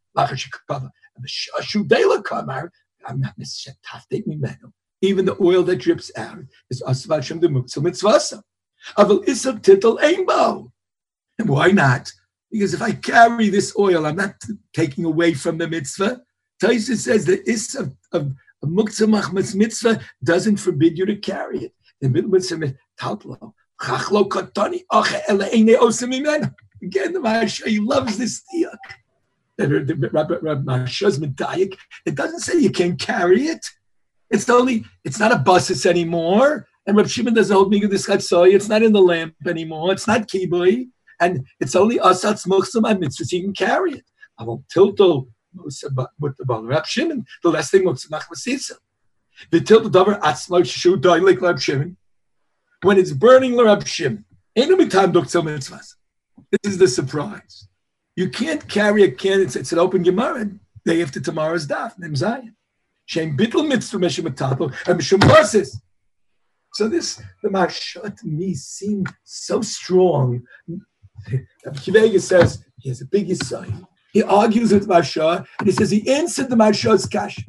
Even the oil that drips out is asval shem the mitzvah. Aval isab titel aimbo. And why not? Because if I carry this oil, I'm not taking away from the mitzvah. Tosfos says the is of, of, of muktzah machmas mitzvah doesn't forbid you to carry it. The mitzvah taltlo chachlo katani ache ele eine osimimena. Again, the Mashah, he loves this diak. The Rabbi Mashah's medayik. It doesn't say you can't carry it. It's only. It's not a buses anymore. And Rabbi Shimon doesn't hold me this chatzoy. It's not in the lamp anymore. It's not kibui, and it's only asatz muktzah mitzvah. So you can carry it. I will tilto. With the ball, Rab Shimon, the last thing was machmasisa. The tilt davar atzmar shu die like Rab Shimon. When it's burning, Rab Shimon. Ain't no time doktzil mitzvahs. This is the surprise. You can't carry a can. It's, it's an open Gemara day after tomorrow's daf. Name Zion. Shem bittul mitzvah meshum atapo and meshum basis. So this the Mashah to me seemed so strong. Kvega says he has a big sign. He argues with Mashah, and he says he answered the Mashah's kasha.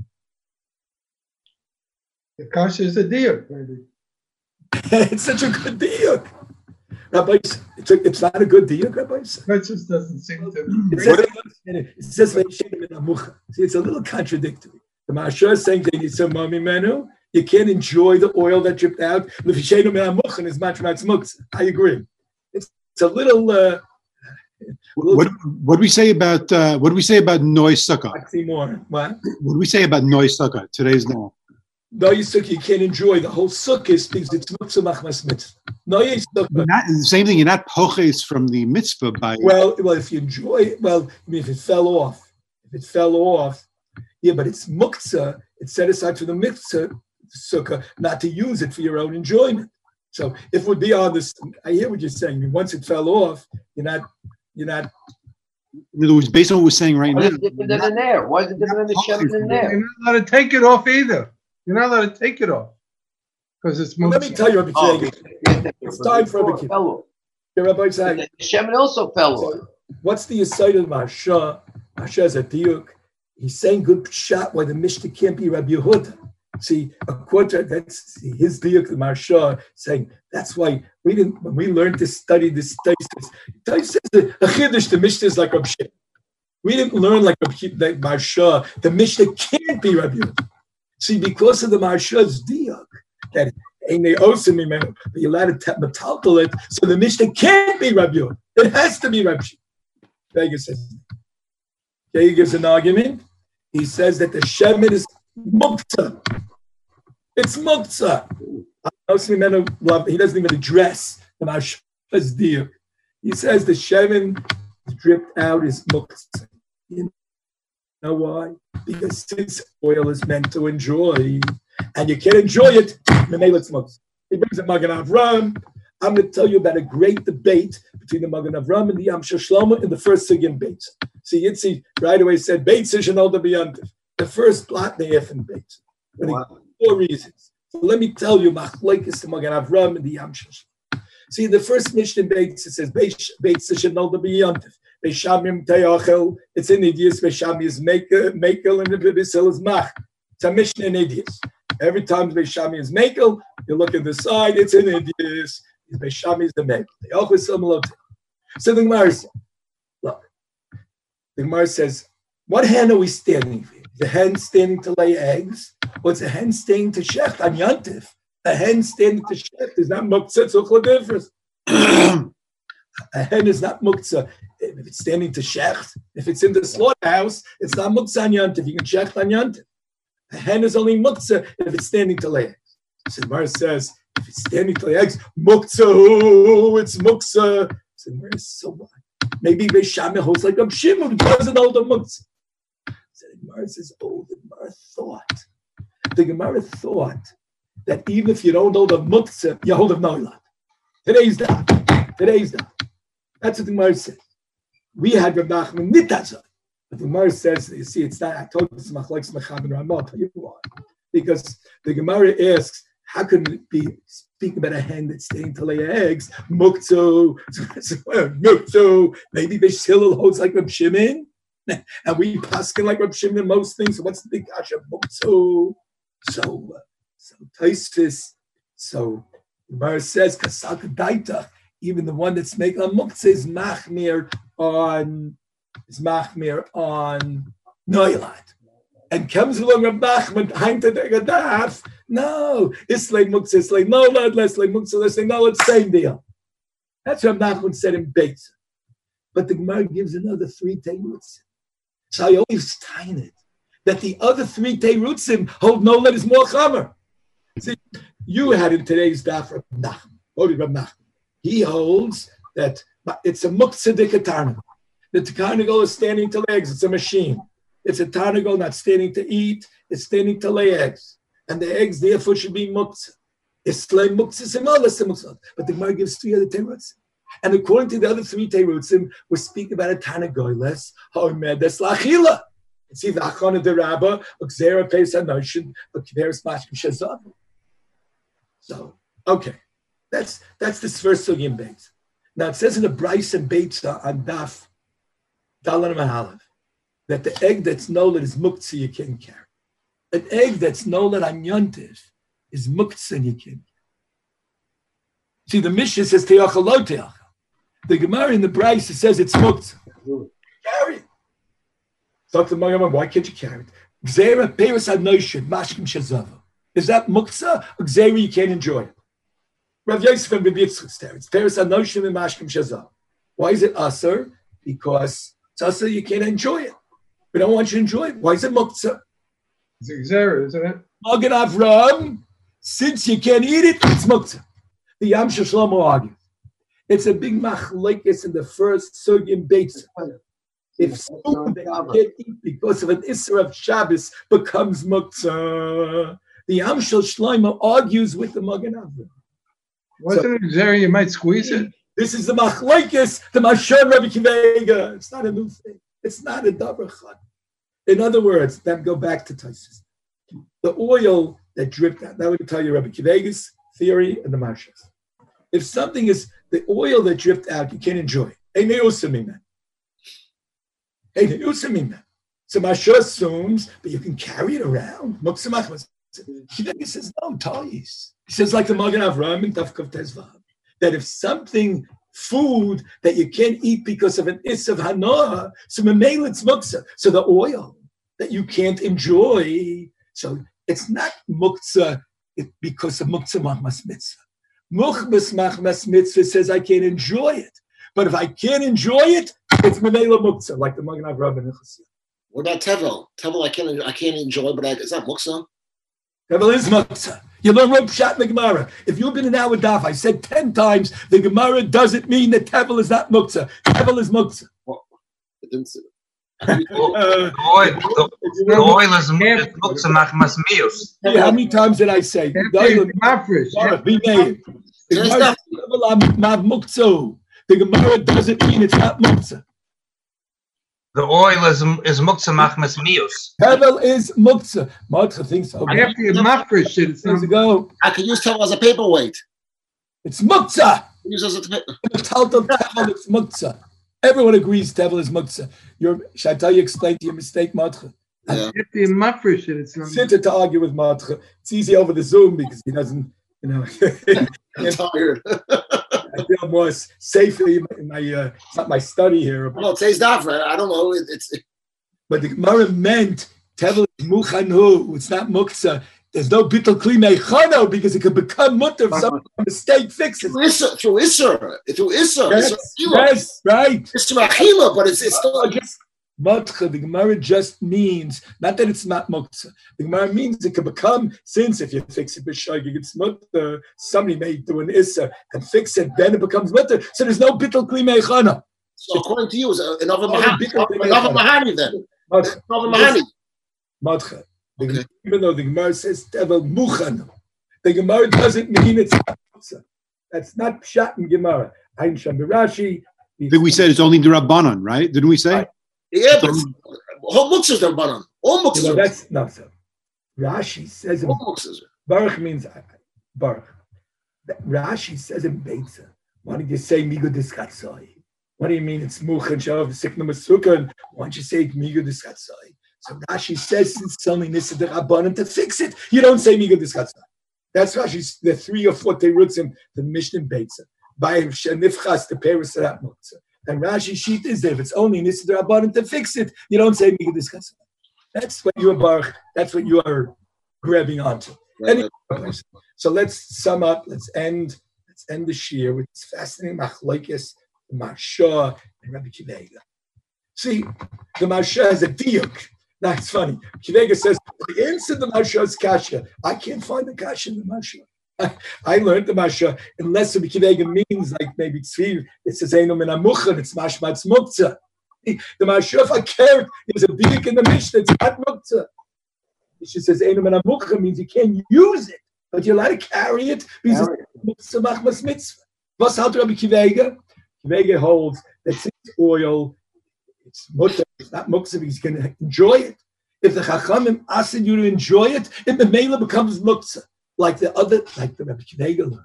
The kasha is a diuk, maybe. It's such a good diuk. Rabbi, it's, a, it's not a good diuk, Rabbi. That just doesn't seem to be. It says, it says See, it's a little contradictory. The Mashah is saying that it's a mami menu. You can't enjoy the oil that dripped out. I agree. It's, it's a little... Uh, What what do we say about uh, what do we say about Noy Sukkah? More. What? What do we say about Noy Sukkah? Today's law. Noy Sukkah you can't enjoy the whole Sukkah because it's muktzah machmas mitzvah. Noy Sukkah. Not the same thing. You're not poches from the mitzvah by. Well, well, if you enjoy, well, I mean, if it fell off, if it fell off, yeah, but it's muktzah. It's set aside for the mitzvah Sukkah, not to use it for your own enjoyment. So if it would be on this, I hear what you're saying. I mean, once it fell off, you're not. You're not. In other words, based on what we're saying right Why now. is it different than in there? Why is it different than the shemen in there? You're not allowed to take it off either. You're not allowed to take it off because it's. Well, let me tell you, Rabbi Oh, Kvega. It's time for Rabbi Kvega. Rabbi Kvega. The shemen also fell off. What's the aside of Mashah? Mashah is a diuk. He's saying good shot why the Mishnah can't be Rabbi Yehuda. See, according to that's see, his diuk the Maharsha saying that's why we didn't when we learned to study this Taisus. Taisus a chiddush. The Mishnah is like Rab Shimon. We didn't learn like Rab like Maharsha. The Mishnah can't be Rab Yehuda. See, because of the Maharsha's diuk that ain't they osim imenu, but you're allowed to metaltal it. So the Mishnah can't be Rab Yehuda. It has to be Rab Shimon. Vega says. He gives an argument. He says that the shemen is muktzah. It's muktzah. He doesn't even address the Maharsha's diuk. He says the shemen dripped out is muktzah. You know why? Because since oil is meant to enjoy, and you can't enjoy it, memela it's muktzah. He brings a Magen Avram. I'm going to tell you about a great debate between the Magen Avram and the Yam Shel Shlomo in the first Sugyan Beitz. See, Yitzi right away said, Beitz is an older beyond the first plot they have in Beitz. Four reasons. So let me tell you, Machlekes the Magen Avram and the Yam Shel Shlomo. See, the first Mishnah in Beitz, it says, Beitz is an older beyond Beishamim Tayachel. It's in Idias, Beishamim is Mekel, and the Bibisil is Mach. It's a Mishnah in Idias. Every time Beishamim is Mekel, you look at the side, it's in Idias. Beishami is the Mekel. They always similar. So the Gemara says, look, the Gemara says, what hen are we standing for? The hen standing to lay eggs, or it's a hen standing to shecht on Yantif? A hen standing to shecht is not muktzah, it's a difference. A hen is not muktzah if it's standing to shecht. If it's in the slaughterhouse, it's not muktzah on Yantif. You can shecht on Yantif. A hen is only muktzah if it's standing to lay eggs. So the Gemara says, if it's standing to lay eggs, muktzah, it's muktzah. So the Gemara says, so what? Maybe Beishamim holds like Rab Shimon, doesn't hold a muktzah. So the Gemara says, oh, the Gemara thought. The Gemara thought that even if you don't hold a muktzah, you hold a noilat. Today's that. Today's that. That's what the Gemara says. We had Reb Nachman Nitazah. But the Gemara says, you see, it's not, I told you it's Machlekes Mechab and Ramah. I'll tell you why. Because the Gemara asks, how can it be speak about a hen that's staying to lay eggs? Muktzah, muktzah. Maybe Beis Hillel holds like Reb Shimon, and we paskin like Reb Shimon in most things. So what's the big kasha? Muktzah. So, uh, so Taisus. So the Gemara says, Kasak Daita. Even the one that's making a muktzah is machmir on is machmir on noilat. And comes along Reb Nachman, Hainta Degadaf. No, Islay Muktzah, Islay no lad, Islay Muktzah, Islay no lad, same deal. That's what Reb Nachman said in Beitz. But the Gemara gives another three teirutzim. So I always find it that the other three teirutzim hold no lad is more chamer. See, you had in today's daf Reb Nachman. What did Reb Nachman? He holds that it's a Muktzah dikatarnagol. The tarnagol is standing to legs. It's a machine. It's a tarnagol not standing to eat, it's standing to lay eggs. And the eggs, therefore, should be muktzah. It's like muktzah, but the Gemara gives three other terutzim. And according to the other three terutzim, we're speaking about a tarnagoles, ha'omedes la'achila. It's either achana derabba, or gzera peis ha'noshin, or kiveris mashkim shezav. So, okay. That's that's this first sugya in Beitz. Now, it says in the Bryce and Beitz on Daf, Dalan Mahalav, that the egg that's nolet is muktzah, you can't carry. An egg that's nolet on yontif is muktzah, and you can't carry. See, the Mishnah says te'achal lo te'achal. The Gemara in the Bryce says it's muktzah. Carry it. Talk to the Magen, why can't you carry it? Gzera peris hanoshin mashkim shezava. Is that muktzah or gzera you can't enjoy it? Rav Yosef and Rabbi Yitzchak there. It's peris hanoshin and mashkim shezava. Why is it aser? Because it's aser, you can't enjoy it. We don't want you to enjoy it. Why is it muktzah? It's exera, isn't it? Magen Avram, since you can't eat it, it's muktzah. The Yam Shel Shlomo argues. It's a big machlekes in the first sugya in Beitz. If food that you can't eat because of an Isser of Shabbos becomes muktzah, the Yam Shel Shlomo argues with the Magen Avram. Wasn't so, it exera, you might squeeze it? This is the machlekes, the Mashon Rabbi Kivega. It's not a new thing. It's not a davar chad. In other words, then go back to Taisus. The oil that dripped out. Now we can tell you Rabbi Kivega's theory and the Marshas. If something is the oil that dripped out, you can't enjoy it. So Marsha assumes, but you can carry it around. He says, no, Toys. He says, like the Magen Avraham in Tafkav Tezvav, that if something, food that you can't eat because of an is of hanoah, so memel it's muktzah. So the oil that you can't enjoy, so it's not muktzah because of muktzah machmas mitzvah. Muchmas machmas mitzvah says I can't enjoy it, but if I can't enjoy it, it's memela muktzah, like the Magen Avraham in Chassidus. What about tevel? Tevel I can't I can't enjoy, but I, it's not muktzah. Tevel is muktzah. You learn Rob Pshat in the Gemara. If you've been in our daf, I said ten times, the Gemara doesn't mean that tevel is not muktzah. Tevel is muktzah. Well, it didn't say. The oil, the oil is muktzah machmas mius. How many times did I say? The Gemara doesn't mean it's not muktzah. The oil is is muktzah machmas mius. Tevel is muktzah. Muktzah thinks so. I have to get mafresh. It's Years ago. I could use tevel as a paperweight. It's muktzah. Use as a tevel. It's muktzah. Everyone agrees tevel is muktzah. You're, should I tell you, explain to your mistake, Matcha? Yeah. If the mafresh, it's not. Sit to argue with Matcha. It's easy over the Zoom because he doesn't, you know. I'm tired. I feel more safely in my, uh, it's not my study here. But, Well, it says that, right? I don't know. It, it's it, but the Gemara meant tevel is muchanu. It's not muktzah. There's no bittul kli meichano because it could become mutter if some mistake fixes. through Isser, through Isser, through Isser. Yes, yes, right. It's to Achila, but it's it's still. Just matcha. The Gemara just means not that it's not muktzah. The Gemara means it could become, since if you fix it b'shagig, it's mutter. Somebody may do an issa and fix it, then it becomes mutter. So there's no bittul kli meichana. So according to you, it's another mahani. Another mahani then. Matcha. Another mahani. Matcha. The, even though the Gemara says tevel muchan, the Gemara doesn't mean it's muktzah. That's not pshat in Gemara. Ein Sham Rashi. Then we said it's only the Rabbanon, right? Didn't we say? Right. Yeah, but all muksas are banan. All muksas No, are. that's not so. Rashi says in All muksas are. Baruch means Baruch. Rashi says in Beitza. Why did you say migu diskatzai? What do you mean it's muchan shav sikna masukan? Why don't you say migu diskatzai? So Rashi says since it's only nissa the rabbanon to fix it, you don't say migu diskatzai. That's Rashi's the three or four terutzim the Mishnah Beitza. By shenifchas the paris of that muktzah. And Rashi sheet is there. If it's only nissa the rabbanon to fix it, you don't say migu diskatzai. That's what you are Baruch. That's what you are grabbing onto. Right. Anyway, so let's sum up. Let's end. Let's end the shir with this fascinating machlokes, the Marsha and Rabbi Kivega. See, the Marsha has a diuk. That's funny. Kivega says the answer to the Marsha is kasha. I can't find the kasha in the Marsha. I, I learned the Marsha unless Rabbi Kivega means like maybe tzvir. It says eino min amuchan. It's mashmatz muktzah. The Marsha if I care, there's a diuk in the Mishnah. It's not muktzah. She says eino min amuchan means you can't use it, but you're allowed to carry it because it's a machmas mitzvah. What's how to Rabbi Kivega? Kivega holds that since oil, it's mutter, it's not muktzah because you can enjoy it. If the Chachamim asked you to enjoy it, it the mela becomes muktzah, like the other, like the Rabbi Kivega learned.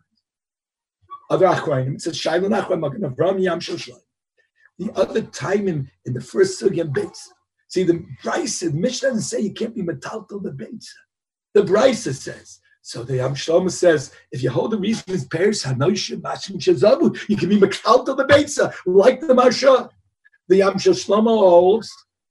Other achrayim, it says shaylon achrayim magen Avram yam shel shloim. The other time in, in the first sugya beitza. See, the Brisa, the Mishnah doesn't say you can't be metaltal the beitza. The Brisa says. So the Yam Shlomo says, if you hold the reason is pairs, hanoshim mashim shazabu, you can be metaltal the beitza, like the Marsha. The Yam Shlomo holds,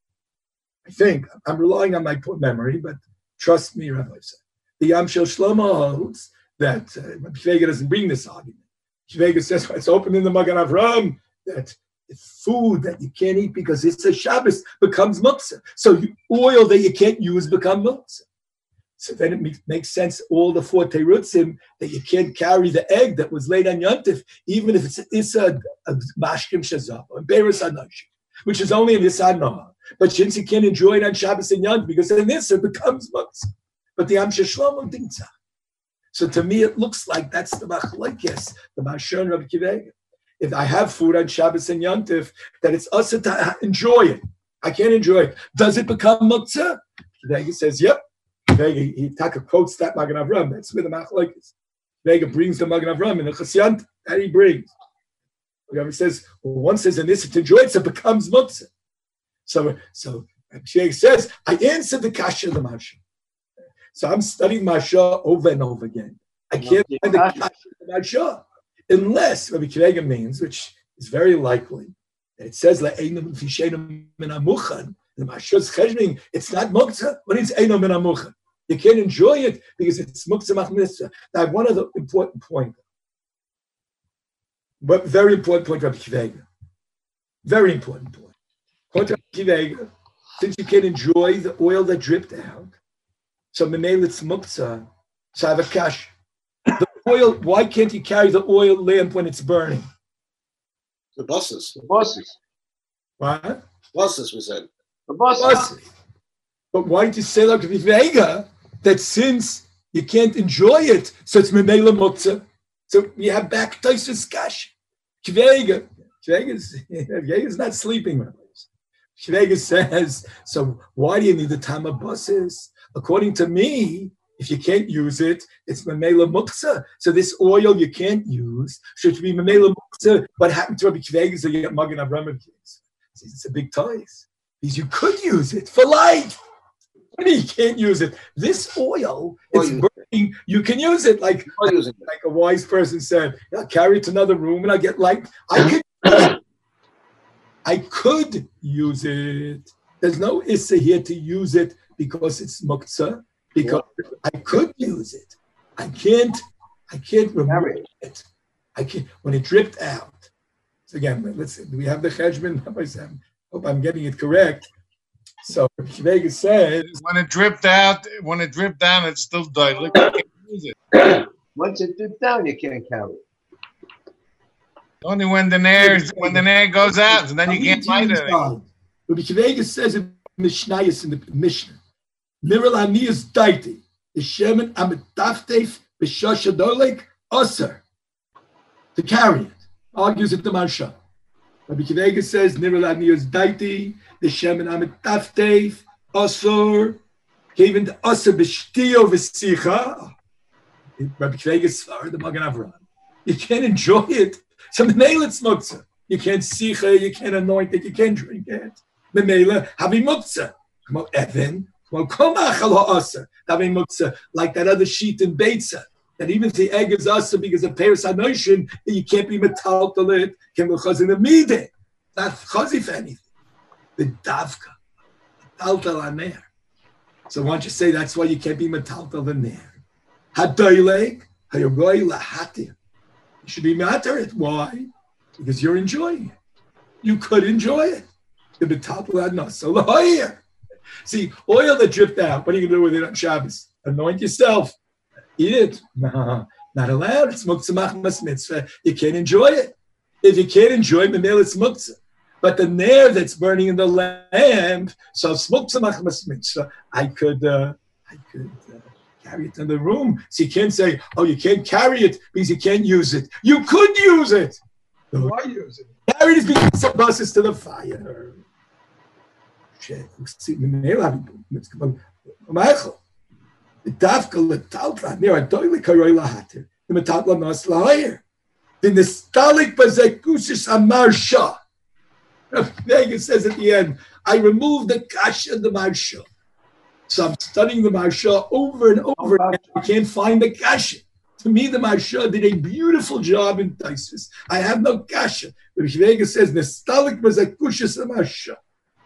I think, I'm relying on my poor memory, but trust me, Rabbi said. The Yam Shlomo holds that, uh, Kivega doesn't bring this argument. Kivega says, it's open in the Magen Avraham, that food that you can't eat because it's a Shabbos becomes muktzah. So you, oil that you can't use become muktzah. So then it makes, makes sense, all the four terutzim, that you can't carry the egg that was laid on Yontif, even if it's, it's a, a mashkim shazah, or beres anoshim, which is only in Yisad Noah. But since you can't enjoy it on Shabbos and Yontif, because in this it becomes muktzah. But the Am Shlomo didn't say. So to me, it looks like that's the machlokes, the Marsha Rabbi Kivega. If I have food on Shabbos and Yontif, that it's us to enjoy it. I can't enjoy it. Does it become muktzah? Kivega says, yep. Kivega, he taka quotes that Magen Avraham. That's where the machlokes is. Kivega brings the Magen Avraham in the Chasyant that he brings. He says, well, one says, and this to enjoy it, so it becomes muktzah. So, so Kivega says, I answered the kasha of the Marsha. So I'm studying Marsha over and over again. I can't find the kasha of Marsha. Unless Rabbi Kiva means, which is very likely, that it says, Le'einam fishenam min amuchan, the Marsha's cheshbing, it's not muktzah, but it's einam min amuchan. You can't enjoy it because it's muktzah machmitzvah. Now, I have one other important point. But very important point, Rabbi Kiva. Very important point. Point Rabbi Kiva, since you can enjoy the oil that dripped out, so memel it's muktzah, so I have a kash. The oil, why can't you carry the oil lamp when it's burning? The buses. The buses. What? Buses, we said. The buses. buses. But why did you say like Vivega that since you can't enjoy it, so it's memela muktzah? So you have back Taisus kash. Kvega, Kvega is not sleeping. Kvega says, so why do you need the time of buses? According to me, if you can't use it, it's memela muktzah. So this oil you can't use should be memela muktzah. What happened to Rabbi Kvega? So you get Magen Avraham. It's a big toys. Because you could use it for light. But you can't use it. This oil, it's burning. You can use it like, like a wise person said. I'll carry it to another room and I'll get light. I could, I could use it. There's no issa here to use it because it's muktzah. Because I could use it. I can't, I can't remove it. I can't, when it dripped out. So again, let's see, do we have the cheshbon? I hope I'm getting it correct. So Vega says, when it dripped out, when it dripped down, it's still diluted. You can't use it. Once it dripped down, you can't carry it. Only when the air, when the air goes out, and then you can't light it. Rabbi Vega says in Mishnayos in the Mishnah, Miral Aniyas Daiti, the Shemin Amitaftef, Bishasha Dolek, Osir, to carry it. Argues it the Marsha. Rabbi Kiva says, Miral Aniyas Daiti, the Shemin Amitaftef, Osir, even the Osir Bishtio Vesicha. Rabbi Kiva Svar, the Magen Avraham. You can't enjoy it. So Memela it's muktzah. You can't sicha, you can't anoint it, you can't drink it. Memela havi muktzah. Come on, Evan. Like that other sheet in Beitza, that even if the egg is asa because of Paris Anoishin, you can't be metal to it, can be chazin a mide. Not chazi for anything. The davka, metal to la ner. So why don't you say that's why you can't be metal to the ner? Hadoileg, hayogoy lahatir. You should be matter it. Why? Because you're enjoying it. You could enjoy it. The metal to la nasa lahoyer. See, oil that dripped out, what are you going to do with it on Shabbos? Anoint yourself. Eat it. No, not allowed. It's muktzah machmas mitzvah. You can't enjoy it. If you can't enjoy it, memel it's muktzah. But the nair that's burning in the lamp, so it's muktzah machmas mitzvah. I could, uh, I could uh, carry it in the room. So you can't say, oh, you can't carry it because you can't use it. You could use it. Why use it? Carry it because some buses to the fire. The Nistalik Bazekusis Amarsha. Vegas says at the end, I removed the kasha of the Marsha. So I'm studying the Marsha over and over again. I can't find the kasha. To me, the Marsha did a beautiful job in Taisus. I have no kasha. But Vegas says, Nistalik Bazekusis Amarsha.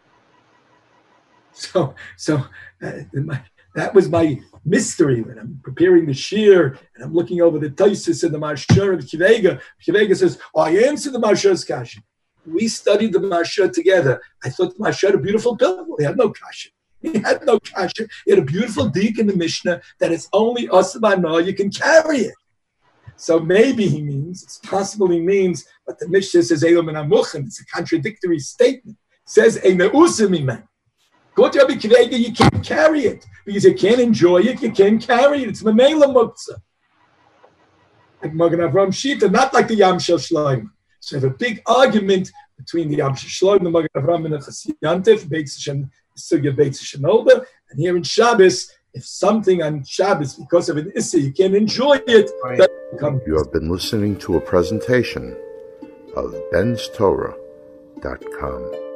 So, so uh, my, that was my mystery when I'm preparing the shir and I'm looking over the Taisus and the Marsha of Kivega. Kivega says, oh, I answered the Marsha's kasha. We studied the Marsha together. I thought the Marsha had a beautiful bill. He had no kasha. He had no kasha. He had a beautiful dik in the Mishnah that it's only Osabana, you can carry it. So maybe he means, it's possible he means, but the Mishnah says, it's a contradictory statement. It says, Go to Rabbi Kiva, you can't carry it because you can't enjoy it, you can't carry it. It's Mamela Muktzah. Like Magen Avraham Shita, not like the Yam Shel Shloim. So I have a big argument between the Yam Shel Shloim, the Magen Avraham, and the Chasiyantif, Sugya Beitz Shenolba. And here in Shabbos, if something on Shabbos, because of an Issa, you can't enjoy it, that becomes. You have been listening to a presentation of Ben's Torah dot com.